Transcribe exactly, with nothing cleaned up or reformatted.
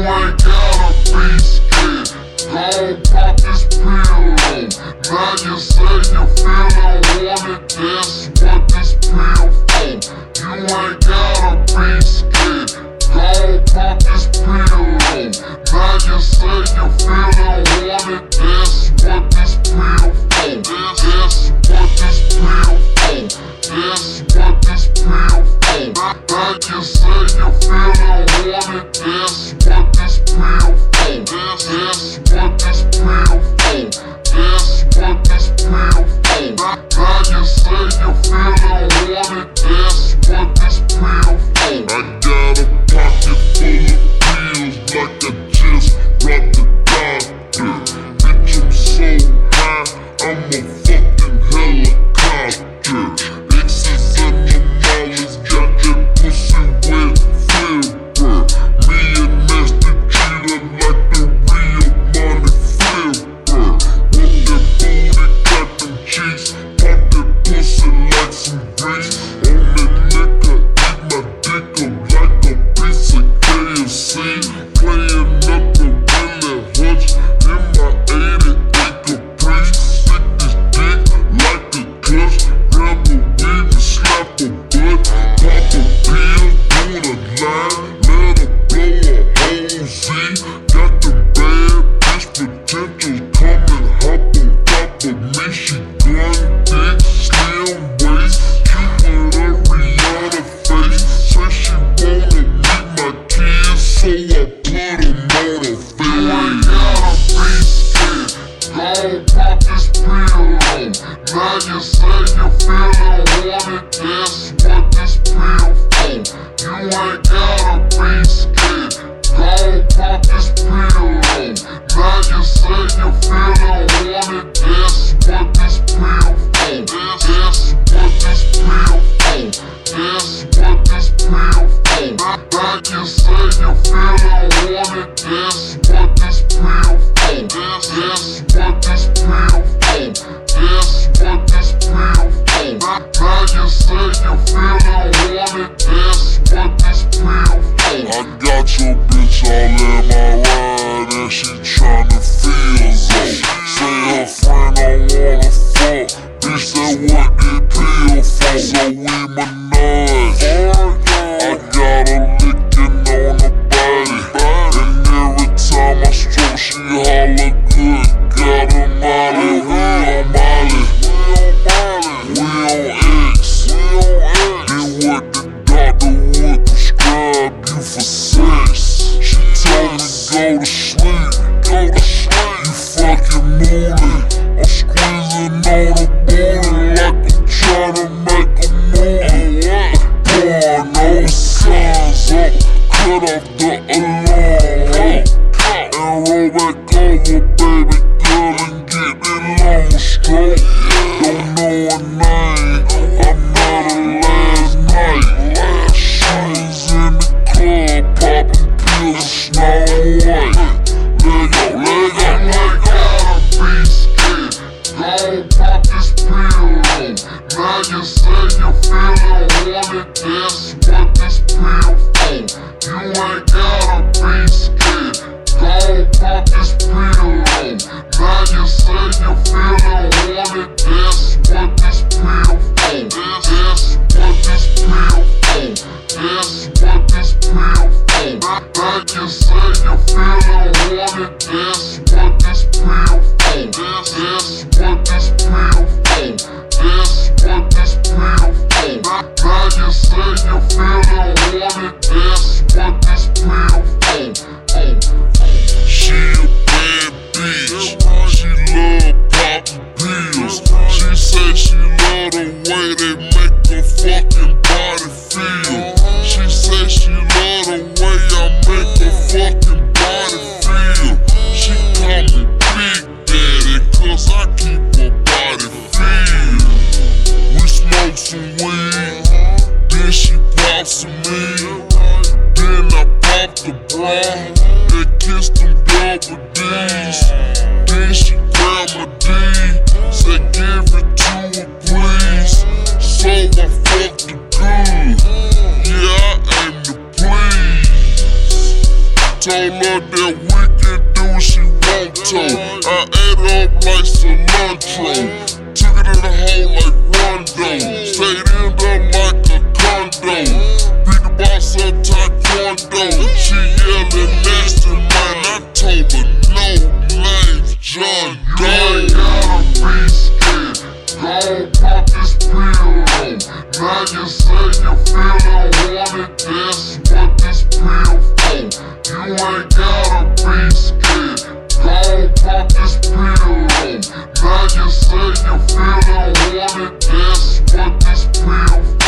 ain't gotta be scared. Gon' pop this pill on. Now you say you feelin' wanted, that's what this pill for. You ain't gotta be scared. Gon' pop this pill on. Now you say you feelin' wanted, that's what this pill for. That's what this pill for. That's what this pill for. Now you say you feelin' wanted, that's what this pill for. That's what this pill for. That's what this pill for. Now you say you feelin' wanted, that's what this pill for. I got a pocket full of pills like I just robbed the doctor. Bitch, I'm so high, I'm a fucking helicopter. Exes and the mollies got that pussy wet flipper. Me and Master treat her like the real money flipper. Whoop that booty, got them cheeks, pop that pussy like some grease. On that liquor, eat my dick up like a piece of K F C. Playing up a Willie Hutch in my eighty-eight Caprice. Stick this dick like a clutch, grab a weed and slap a butt. Pop a pill, doing a line, let her blow a whole Z. Got them bad bitch potentials coming, hop on top of me. She gun dick, slim waist, cute with a Rihanna face. Say she wanna meet my kids, so I put them on her face. You ain't gotta be scared. Gon' pop this pill on. Now you say you feelin' wanted, that's what this pill for. You ain't gotta be scared. Gon' pop this pill on. Now you say you feelin' wanted, that's what this pill for. That's what this pill for. That's what this pill for. Now you say you feelin' wanted, that's what this pill for. That's what this pill for. That's what this pill for. Now you say you feelin' wanted, that's what this pill for. I got your bitch all in my ride and she tryna feel so. Say her friend don't wanna fuck, bitch, that what that pill for. So we menage, I got her licking on her body, and every time I stroke she holla good. Got her Molly, we on Molly, we on X. Did what the doctor would prescribe you for sex. She told me go to sleep, go to sleep. You fucking mooly, I'm squeezing on the booty like I'm tryna make a movie. Pouring those signs up, cut off the alarm, and roll back over, baby girl, and get that long stroke. Don't know her name, I met her last night. She was in the club, popping pills and Snow White. Leg up, leg up, leg gotta be scared. Gon' pop this pill on. Now you say you feelin' wanted, that's what this pill for. You ain't gotta be scared. Gon' pop this pill on. Now you say you feelin' wanted, that's what this pill for. That's what this pill for. That's what this pill for. Now you say you feelin' wanted, that's what this pill for. That's what this pill for. That's what this pill for. Now you say you feelin' wanted, that's what this pill for. She a bad bitch, she love poppin' pills. She say she love the way they make her fucking body feel. She say she love the way I make her fucking body feel. She call me Big Daddy, cause I keep her body feel. We smoke some weed, then she pops some me. Then I pop the bra, then kiss them double D's. Then she grab my D, said give it to her please. So I fucked the good, yeah I aim to please. told her that we can do what she want to. I ate up like cilantro, took it in the hole like Rondo, stayed in there like a condo, beat the boss up taekwondo. She yelling nasty, man, I told her no names, John Doe. You ain't gotta be scared, gon' pop this pill on. Now you say you feelin' wanted, that's what this pill for. You ain't gotta be scared, gon' pop this pill on. Now you say you feelin' wanted, that's what this pill for.